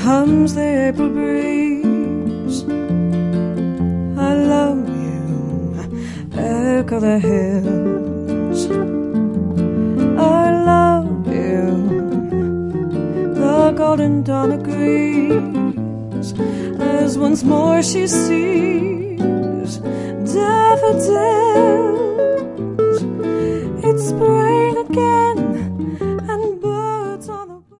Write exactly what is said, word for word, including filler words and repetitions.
comes the April breeze. I love you, echo the hills. I love you, the golden dawn agrees, as once more she sees daffodils